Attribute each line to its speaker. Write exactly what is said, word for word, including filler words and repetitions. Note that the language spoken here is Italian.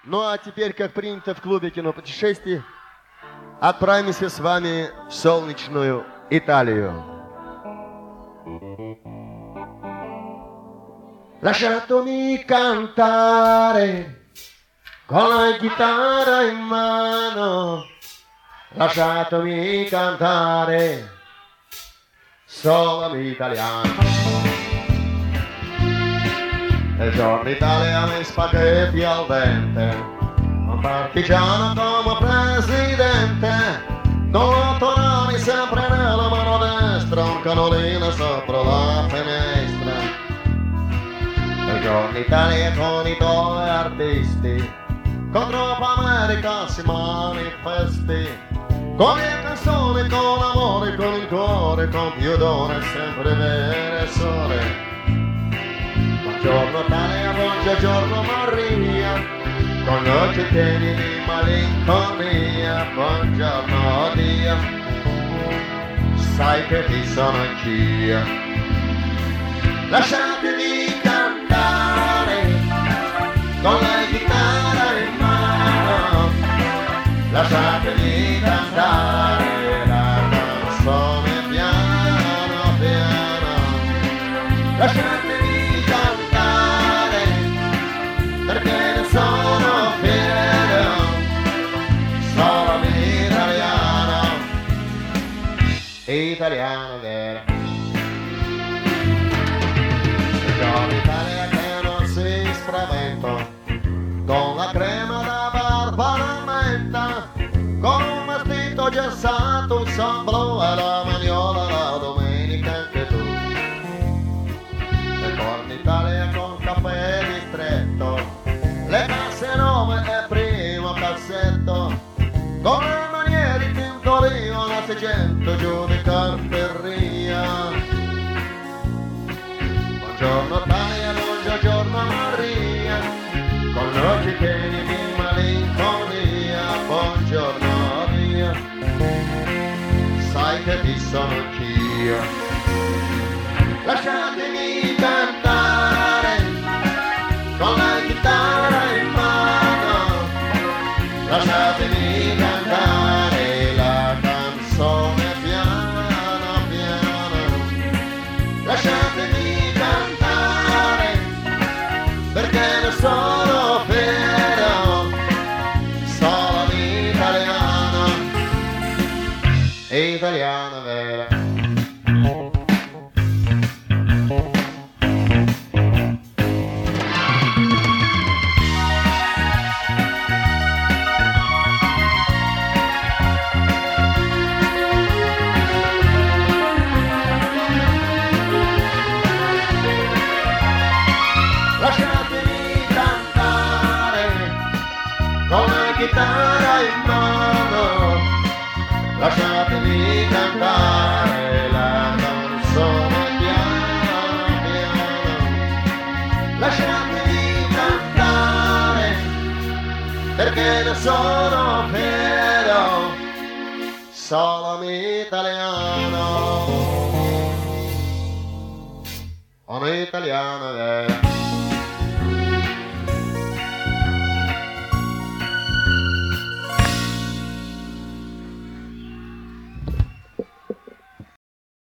Speaker 1: Ну а теперь, как принято в клубе кинопутешествий, отправимся с вами в солнечную Италию. Lasciatemi cantare con la chitarra in mano, lasciatemi cantare solo l'italiano. Nel giorno Italia e spaghetti al dente, un partigiano come presidente, con tonali sempre nella mano destra, un canolino sopra la finestra. Nel giorno Italia con i tuoi artisti, contro l'America si manifesti, con le canzoni, con l'amore, con il cuore, con più donne, sempre vere sole. Buongiorno Italia, buongiorno Maria, con noci pieni di malinconia, buongiorno Dio, sai che ti sono anch'io. Lasciatemi cantare con la chitarra in mano, lasciatemi cantare la canzone piano piano, lasciatemi cantare perché ne sono fiero, sono italiano, italiano vero. L'Italia che non si spaventa, con la crema da barba alla menta, con un vestito gessato, un San blu e la maniola la domenica anche tu. E torni Italia con caffè distretto, le casse nove e primo cassetto, con le maniere in tintorio, la seicento giù di carteria. Buongiorno Italia, buongiorno Maria, con noci pieni di malinconia, buongiorno Dio, sai che ti sono anch'io. Lasciatemi cantare con la chitarra in mano, lasciatemi cantare la canzone piano piano, lasciatemi perché ne sono fiero, sono italiano, italiano vero. Lasciatemi cantare con la chitarra in mano, lasciatemi cantare la canzone piano piano, lasciatemi cantare perché ne sono fiero, sono italiano, un italiano vero.